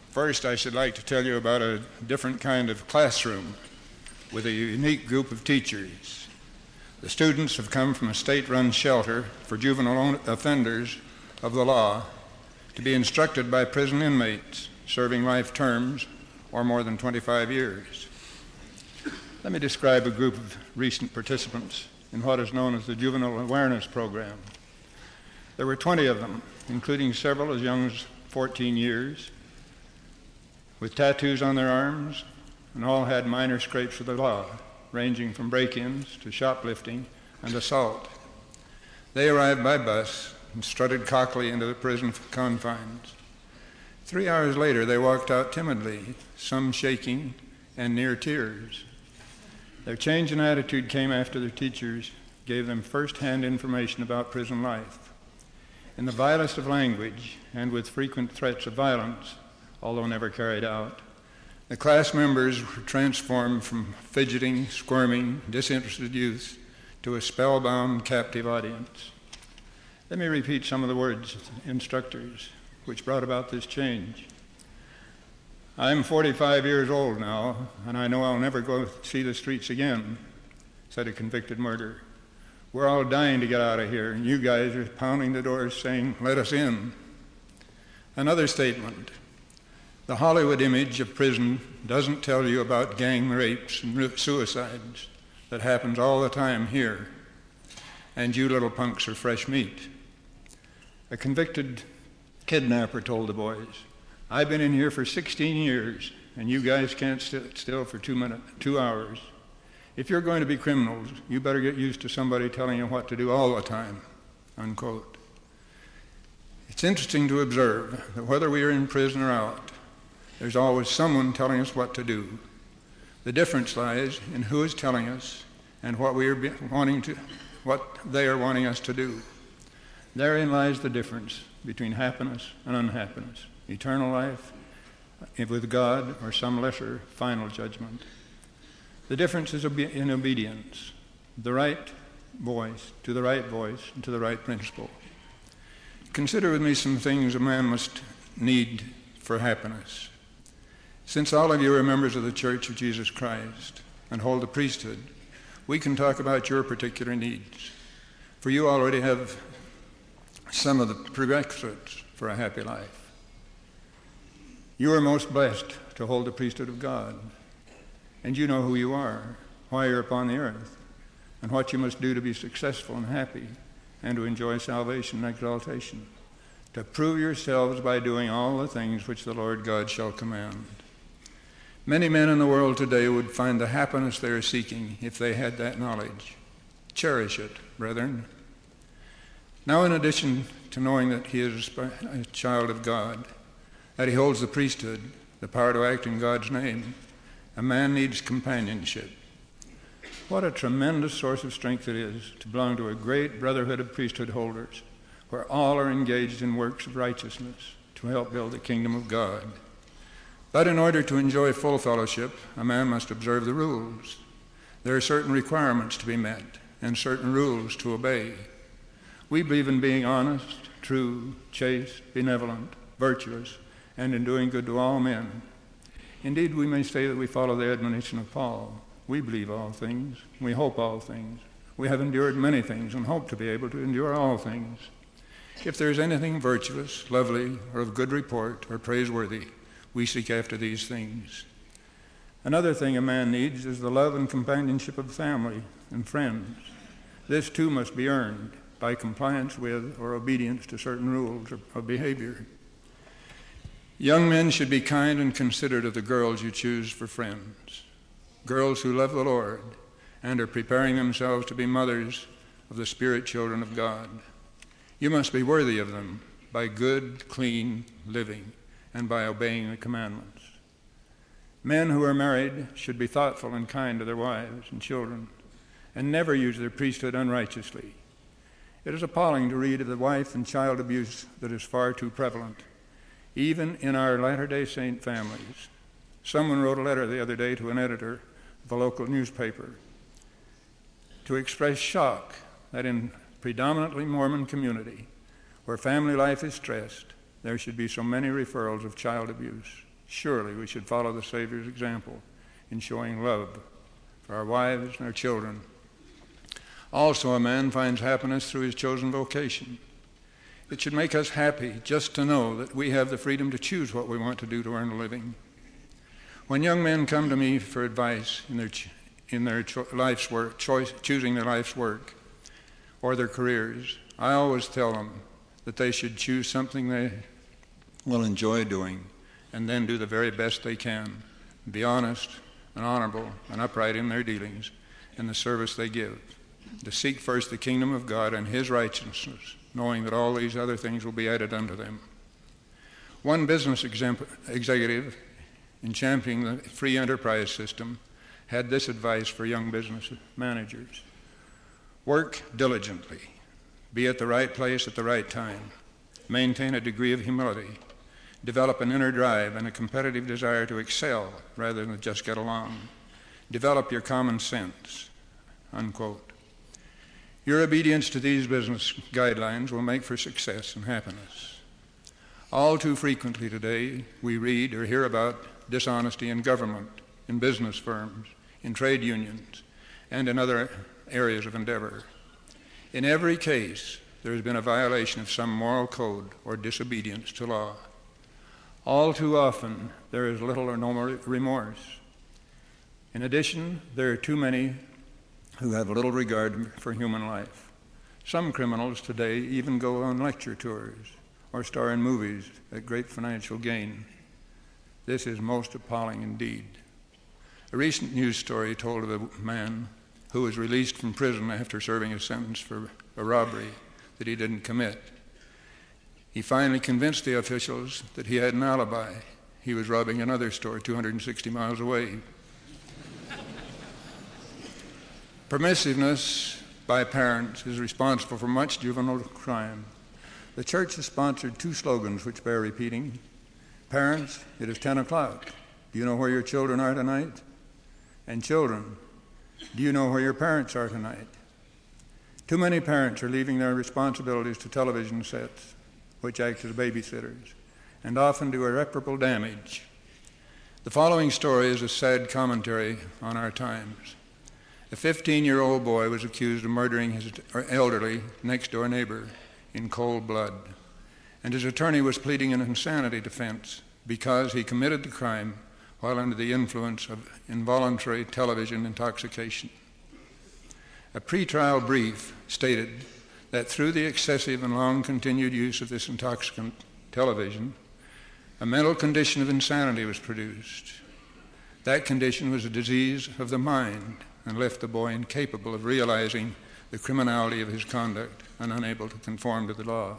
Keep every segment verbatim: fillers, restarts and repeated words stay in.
First, I should like to tell you about a different kind of classroom with a unique group of teachers. The students have come from a state-run shelter for juvenile offenders of the law to be instructed by prison inmates serving life terms or more than twenty-five years. Let me describe a group of recent participants in what is known as the Juvenile Awareness Program. There were twenty of them, including several as young as fourteen years, with tattoos on their arms, and all had minor scrapes of the law, ranging from break-ins to shoplifting and assault. They arrived by bus and strutted cockily into the prison confines. Three hours later, they walked out timidly, some shaking and near tears. Their change in attitude came after their teachers gave them first-hand information about prison life. In the vilest of language and with frequent threats of violence, although never carried out, the class members were transformed from fidgeting, squirming, disinterested youths to a spellbound, captive audience. Let me repeat some of the words of the instructors which brought about this change. I'm forty-five years old now, and I know I'll never go see the streets again, said a convicted murderer. We're all dying to get out of here, and you guys are pounding the doors saying, let us in. Another statement. The Hollywood image of prison doesn't tell you about gang rapes and suicides that happens all the time here, and you little punks are fresh meat. A convicted kidnapper told the boys, I've been in here for sixteen years, and you guys can't sit still for two minutes, two hours. If you're going to be criminals, you better get used to somebody telling you what to do all the time, unquote. It's interesting to observe that whether we are in prison or out, there's always someone telling us what to do. The difference lies in who is telling us and what we are wanting to, what they are wanting us to do. Therein lies the difference between happiness and unhappiness, eternal life with God or some lesser final judgment. The difference is in obedience, the right voice to the right voice and to the right principle. Consider with me some things a man must need for happiness. Since all of you are members of the Church of Jesus Christ and hold the priesthood, we can talk about your particular needs. For you already have some of the prerequisites for a happy life. You are most blessed to hold the priesthood of God, and you know who you are, why you're upon the earth, and what you must do to be successful and happy and to enjoy salvation and exaltation, to prove yourselves by doing all the things which the Lord God shall command. Many men in the world today would find the happiness they are seeking if they had that knowledge. Cherish it, brethren. Now, in addition to knowing that he is a child of God, that he holds the priesthood, the power to act in God's name, a man needs companionship. What a tremendous source of strength it is to belong to a great brotherhood of priesthood holders, where all are engaged in works of righteousness to help build the kingdom of God. But in order to enjoy full fellowship, a man must observe the rules. There are certain requirements to be met and certain rules to obey. We believe in being honest, true, chaste, benevolent, virtuous, and in doing good to all men. Indeed, we may say that we follow the admonition of Paul. We believe all things. We hope all things. We have endured many things and hope to be able to endure all things. If there is anything virtuous, lovely, or of good report, or praiseworthy, we seek after these things. Another thing a man needs is the love and companionship of family and friends. This too must be earned by compliance with or obedience to certain rules of behavior. Young men should be kind and considerate of the girls you choose for friends, girls who love the Lord and are preparing themselves to be mothers of the spirit children of God. You must be worthy of them by good, clean living and by obeying the commandments. Men who are married should be thoughtful and kind to their wives and children and never use their priesthood unrighteously. It is appalling to read of the wife and child abuse that is far too prevalent, even in our Latter-day Saint families. Someone wrote a letter the other day to an editor of a local newspaper to express shock that in predominantly Mormon community, where family life is stressed, there should be so many referrals of child abuse. Surely we should follow the Savior's example in showing love for our wives and our children. Also, a man finds happiness through his chosen vocation. It should make us happy just to know that we have the freedom to choose what we want to do to earn a living. When young men come to me for advice in their, ch- in their cho- life's work, choice, choosing their life's work or their careers, I always tell them that they should choose something they will enjoy doing and then do the very best they can. Be honest and honorable and upright in their dealings and the service they give. To seek first the kingdom of God and his righteousness, knowing that all these other things will be added unto them. One business executive in championing the free enterprise system had this advice for young business managers. Work diligently. Be at the right place at the right time. Maintain a degree of humility. Develop an inner drive and a competitive desire to excel rather than just get along. Develop your common sense. Unquote. Your obedience to these business guidelines will make for success and happiness. All too frequently today, we read or hear about dishonesty in government, in business firms, in trade unions, and in other areas of endeavor. In every case, there has been a violation of some moral code or disobedience to law. All too often, there is little or no remorse. In addition, there are too many who have little regard for human life. Some criminals today even go on lecture tours or star in movies at great financial gain. This is most appalling indeed. A recent news story told of a man who was released from prison after serving a sentence for a robbery that he didn't commit. He finally convinced the officials that he had an alibi. He was robbing another store two hundred sixty miles away. Permissiveness by parents is responsible for much juvenile crime. The church has sponsored two slogans which bear repeating. Parents, it is ten o'clock. Do you know where your children are tonight? And children, do you know where your parents are tonight? Too many parents are leaving their responsibilities to television sets, which act as babysitters, and often do irreparable damage. The following story is a sad commentary on our times. A fifteen-year-old boy was accused of murdering his elderly next-door neighbor in cold blood, and his attorney was pleading an insanity defense because he committed the crime while under the influence of involuntary television intoxication. A pretrial brief stated that through the excessive and long-continued use of this intoxicant television, a mental condition of insanity was produced. That condition was a disease of the mind and left the boy incapable of realizing the criminality of his conduct and unable to conform to the law.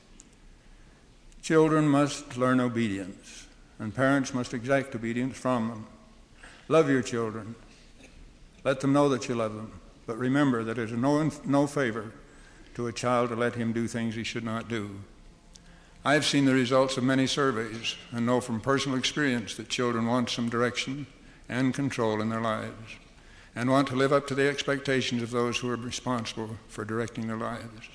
Children must learn obedience, and parents must exact obedience from them. Love your children. Let them know that you love them, but remember that it is no, no favor to a child to let him do things he should not do. I have seen the results of many surveys and know from personal experience that children want some direction and control in their lives, and want to live up to the expectations of those who are responsible for directing their lives.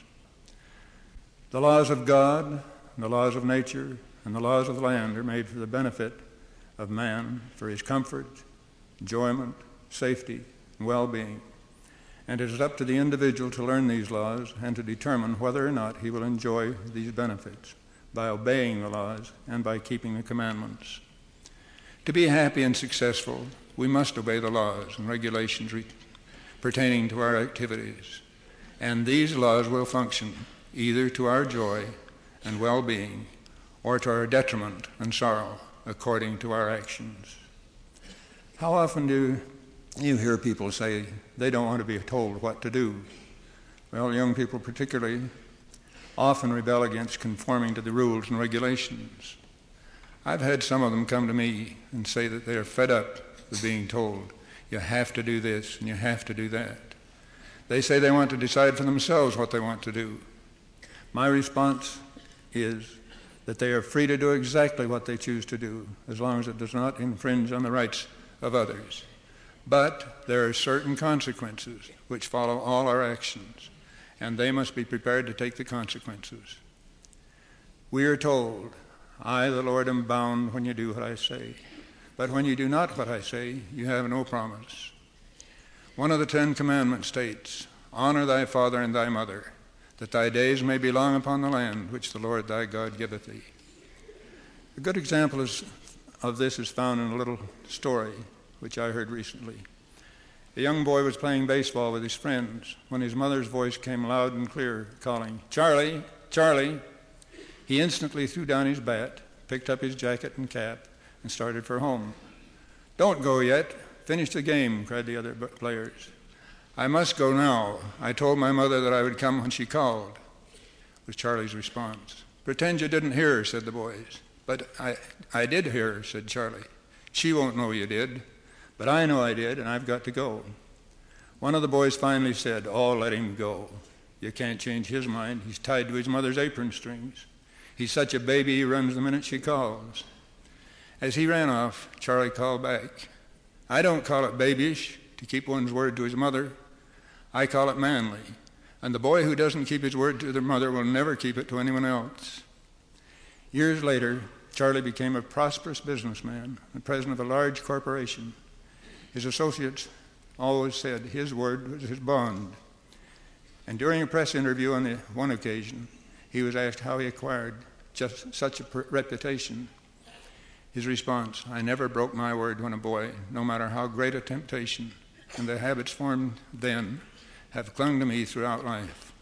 The laws of God, the laws of nature, and the laws of the land are made for the benefit of man, for his comfort, enjoyment, safety, and well-being. And it is up to the individual to learn these laws and to determine whether or not he will enjoy these benefits by obeying the laws and by keeping the commandments. To be happy and successful, we must obey the laws and regulations re- pertaining to our activities, and these laws will function either to our joy and well-being or to our detriment and sorrow according to our actions. How often do you hear people say they don't want to be told what to do? Well, young people particularly often rebel against conforming to the rules and regulations. I've had some of them come to me and say that they are fed up with being told, you have to do this and you have to do that. They say they want to decide for themselves what they want to do. My response is that they are free to do exactly what they choose to do, as long as it does not infringe on the rights of others. But there are certain consequences which follow all our actions, and they must be prepared to take the consequences. We are told, I, the Lord, am bound when you do what I say. But when you do not what I say, you have no promise. One of the Ten Commandments states, honor thy father and thy mother, that thy days may be long upon the land which the Lord thy God giveth thee. A good example is, of this is found in a little story which I heard recently. A young boy was playing baseball with his friends when his mother's voice came loud and clear, calling, Charlie, Charlie. He instantly threw down his bat, picked up his jacket and cap, and started for home. Don't go yet. Finish the game, cried the other players. I must go now. I told my mother that I would come when she called, was Charlie's response. Pretend you didn't hear her, said the boys. But I, I did hear her, said Charlie. She won't know you did, but I know I did, and I've got to go. One of the boys finally said, oh, let him go. You can't change his mind. He's tied to his mother's apron strings. He's such a baby, he runs the minute she calls. As he ran off, Charlie called back, I don't call it babyish to keep one's word to his mother. I call it manly. And the boy who doesn't keep his word to their mother will never keep it to anyone else. Years later, Charlie became a prosperous businessman, the president of a large corporation. His associates always said his word was his bond. And during a press interview on the one occasion, he was asked how he acquired just such a per- reputation. His response, I never broke my word when a boy, no matter how great a temptation, and the habits formed then have clung to me throughout life.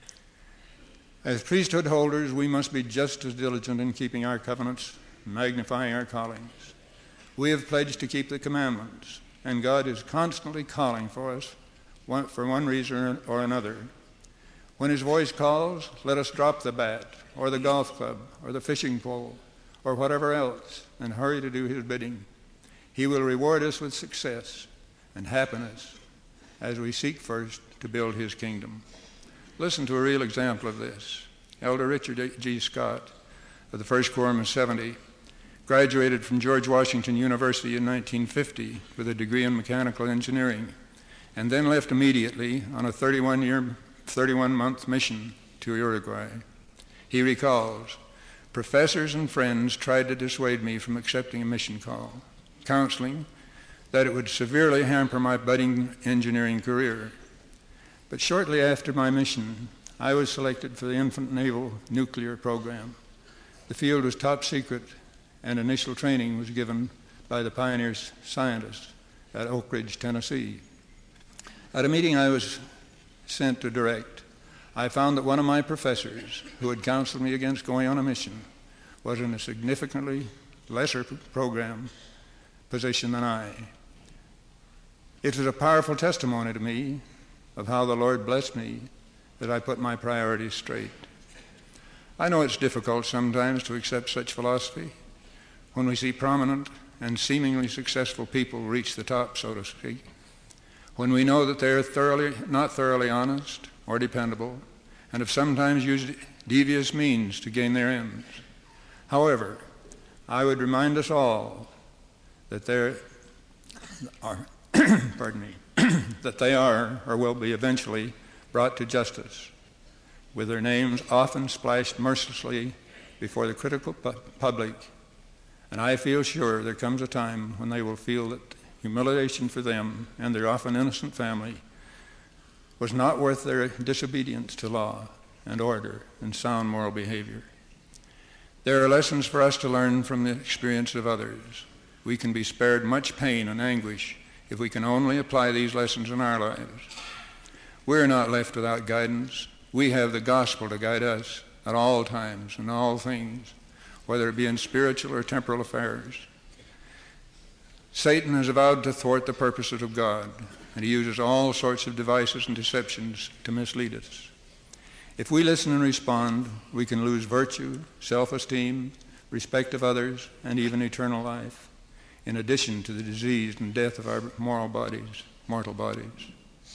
As priesthood holders, we must be just as diligent in keeping our covenants, magnifying our callings. We have pledged to keep the commandments, and God is constantly calling for us one, for one reason or another. When his voice calls, let us drop the bat, or the golf club, or the fishing pole, or whatever else, and hurry to do his bidding. He will reward us with success and happiness as we seek first to build his kingdom. Listen to a real example of this. Elder Richard G. Scott of the First Quorum of seventy graduated from George Washington University in nineteen fifty with a degree in mechanical engineering, and then left immediately on a thirty-one year, thirty-one month mission to Uruguay. He recalls, professors and friends tried to dissuade me from accepting a mission call, counseling that it would severely hamper my budding engineering career. But shortly after my mission, I was selected for the Infant Naval Nuclear Program. The field was top secret, and initial training was given by the pioneer scientists at Oak Ridge, Tennessee. At a meeting I was sent to direct, I found that one of my professors, who had counseled me against going on a mission, was in a significantly lesser program position than I. It was a powerful testimony to me of how the Lord blessed me that I put my priorities straight. I know it's difficult sometimes to accept such philosophy when we see prominent and seemingly successful people reach the top, so to speak, when we know that they are thoroughly, not thoroughly honest or dependable, and have sometimes used devious means to gain their ends. However, I would remind us all that there are, pardon me, that they are or will be eventually brought to justice, with their names often splashed mercilessly before the critical pu- public. And I feel sure there comes a time when they will feel that humiliation for them and their often innocent family was not worth their disobedience to law and order and sound moral behavior. There are lessons for us to learn from the experience of others. We can be spared much pain and anguish if we can only apply these lessons in our lives. We're not left without guidance. We have the gospel to guide us at all times and all things, whether it be in spiritual or temporal affairs. Satan has vowed to thwart the purposes of God, and he uses all sorts of devices and deceptions to mislead us. If we listen and respond, we can lose virtue, self-esteem, respect of others, and even eternal life, in addition to the disease and death of our moral bodies, mortal bodies.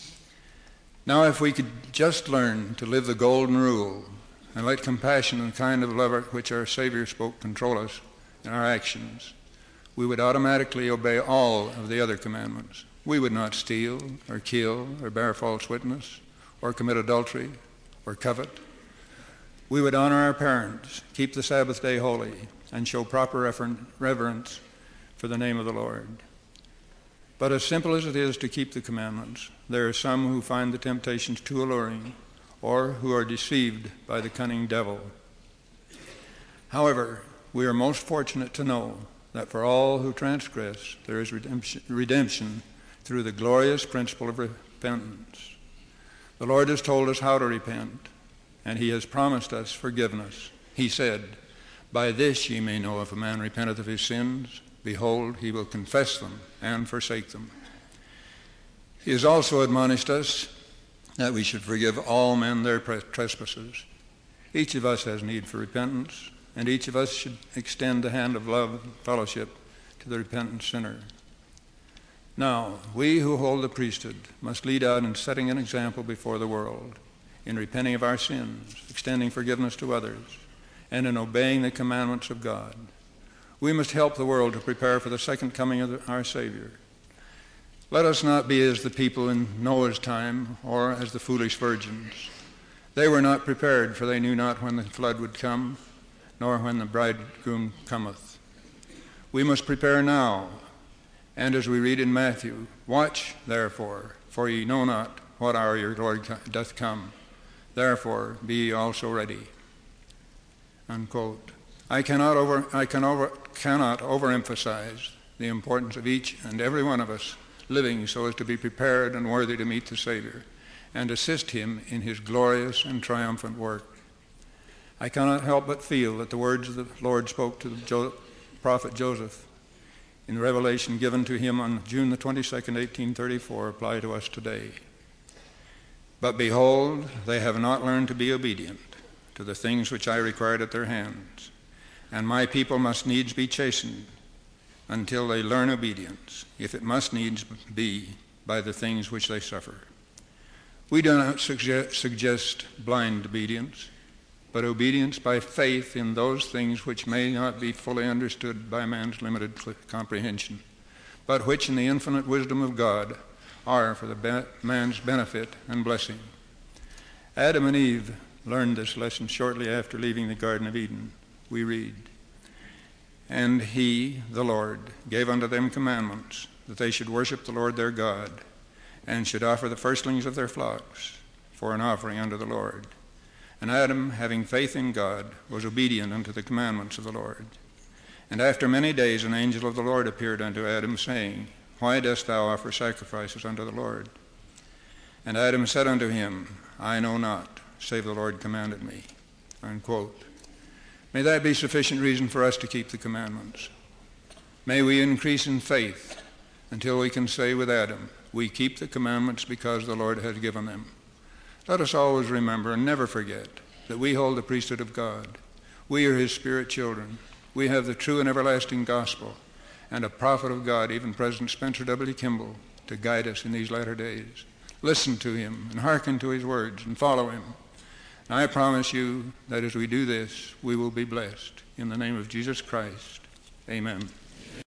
Now, if we could just learn to live the golden rule and let compassion and the kind of love which our Savior spoke control us in our actions, we would automatically obey all of the other commandments. We would not steal or kill or bear false witness or commit adultery or covet. We would honor our parents, keep the Sabbath day holy, and show proper reverence for the name of the Lord. But as simple as it is to keep the commandments, there are some who find the temptations too alluring, or who are deceived by the cunning devil. However, we are most fortunate to know that for all who transgress, there is redemption, redemption through the glorious principle of repentance. The Lord has told us how to repent, and he has promised us forgiveness. He said, "By this ye may know if a man repenteth of his sins, behold, he will confess them and forsake them." He has also admonished us that we should forgive all men their trespasses. Each of us has need for repentance, and each of us should extend the hand of love and fellowship to the repentant sinner. Now, we who hold the priesthood must lead out in setting an example before the world, in repenting of our sins, extending forgiveness to others, and in obeying the commandments of God. We must help the world to prepare for the second coming of our Savior. Let us not be as the people in Noah's time, or as the foolish virgins. They were not prepared, for they knew not when the flood would come, nor when the bridegroom cometh. We must prepare now, and as we read in Matthew, "Watch therefore, for ye know not what hour your Lord doth come. Therefore be ye also ready." Unquote. I cannot over I can over cannot overemphasize the importance of each and every one of us living so as to be prepared and worthy to meet the Savior and assist him in his glorious and triumphant work. I cannot help but feel that the words of the Lord spoke to the jo- prophet Joseph in the revelation given to him on June the twenty-second, eighteen thirty-four, apply to us today. "But behold, they have not learned to be obedient to the things which I required at their hands, and my people must needs be chastened until they learn obedience, if it must needs be by the things which they suffer." We do not suggest, suggest blind obedience, but obedience by faith in those things which may not be fully understood by man's limited comprehension, but which in the infinite wisdom of God are for the be- man's benefit and blessing. Adam and Eve learned this lesson shortly after leaving the Garden of Eden. We read, "And he, the Lord, gave unto them commandments, that they should worship the Lord their God, and should offer the firstlings of their flocks for an offering unto the Lord. And Adam, having faith in God, was obedient unto the commandments of the Lord. And after many days an angel of the Lord appeared unto Adam, saying, Why dost thou offer sacrifices unto the Lord? And Adam said unto him, I know not, save the Lord commanded me." Unquote. May that be sufficient reason for us to keep the commandments. May we increase in faith until we can say with Adam, we keep the commandments because the Lord has given them. Let us always remember and never forget that we hold the priesthood of God. We are his spirit children. We have the true and everlasting gospel and a prophet of God, even President Spencer W. Kimball, to guide us in these latter days. Listen to him and hearken to his words and follow him. And I promise you that as we do this, we will be blessed. In the name of Jesus Christ, amen.